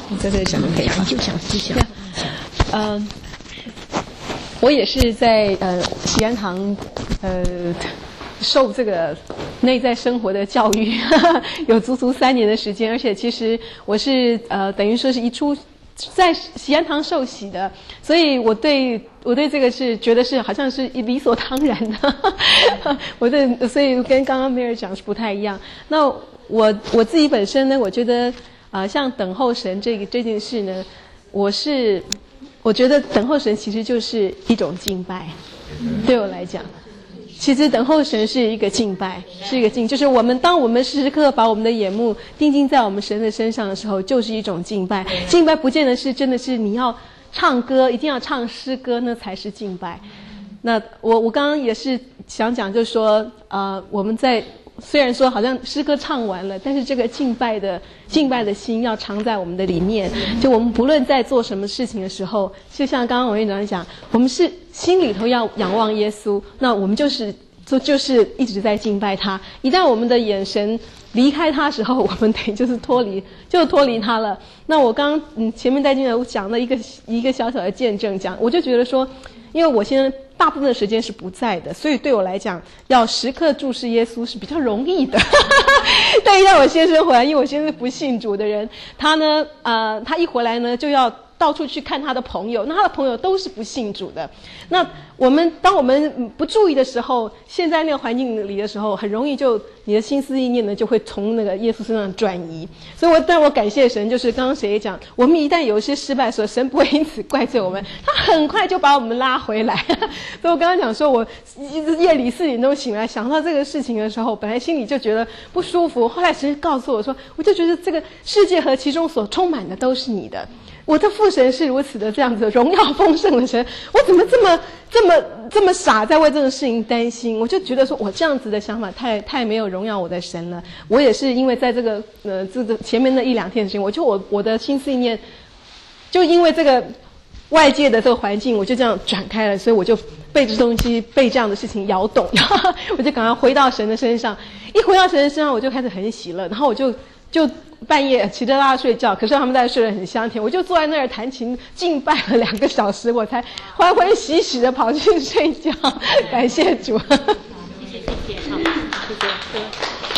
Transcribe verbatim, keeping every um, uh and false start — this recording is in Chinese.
在这里想可以谈就想思想。 嗯，我也是在呃喜安堂呃受这个内在生活的教育，有足足三年的时间，而且其实我是呃等于说是一出在喜安堂受洗的，所以我对我对这个是觉得是好像是理所当然的。我对所以跟刚刚梅尔讲是不太一样。那我我自己本身呢，我觉得啊、呃，像等候神这个这件事呢，我是我觉得等候神其实就是一种敬拜，对我来讲。其实等候神是一个敬拜，是一个敬，就是我们当我们时时刻刻把我们的眼目定睛在我们神的身上的时候，就是一种敬拜。敬拜不见得是真的是你要唱歌，一定要唱诗歌，那才是敬拜。那我我刚刚也是想讲，就是说，呃，我们在虽然说好像诗歌唱完了，但是这个敬拜的敬拜的心要藏在我们的里面。就我们不论在做什么事情的时候，就像刚刚王院长讲，我们是心里头要仰望耶稣，那我们就是就就是一直在敬拜他。一旦我们的眼神离开他的时候，我们等于就是脱离，就脱离他了。那我刚刚嗯前面在进来我讲了一个一个小小的见证，讲我就觉得说，因为我现在大部分的时间是不在的，所以对我来讲，要时刻注视耶稣是比较容易的。但一旦我先生回来，因为我先生不信主的人，他呢，呃，他一回来呢，就要到处去看他的朋友，那他的朋友都是不信主的。那我们当我们不注意的时候，现在那个环境里的时候，很容易就你的心思意念呢就会从那个耶稣身上转移。所以我但我感谢神，就是刚刚谁也讲，我们一旦有一些失败的时候，神不会因此怪罪我们，他很快就把我们拉回来。所以我刚刚讲说，我一直夜里四点钟醒来，想到这个事情的时候，本来心里就觉得不舒服，后来神告诉我说，我就觉得这个世界和其中所充满的都是你的。我的父神是如此的这样子荣耀丰盛的神，我怎么这么这么这么傻，在为这个事情担心？我就觉得说我这样子的想法太太没有荣耀我的神了。我也是因为在这个呃这个前面的一两天的时间，我就我我的心思意念，就因为这个外界的这个环境，我就这样转开了，所以我就被这东西被这样的事情摇动，我就赶快回到神的身上。一回到神的身上，我就开始很喜乐，然后我就就。半夜起着大家睡觉，可是他们在睡得很香甜，我就坐在那儿弹琴敬拜了两个小时，我才欢欢喜喜的跑去睡觉。感谢主。 谢谢谢谢，好，谢谢。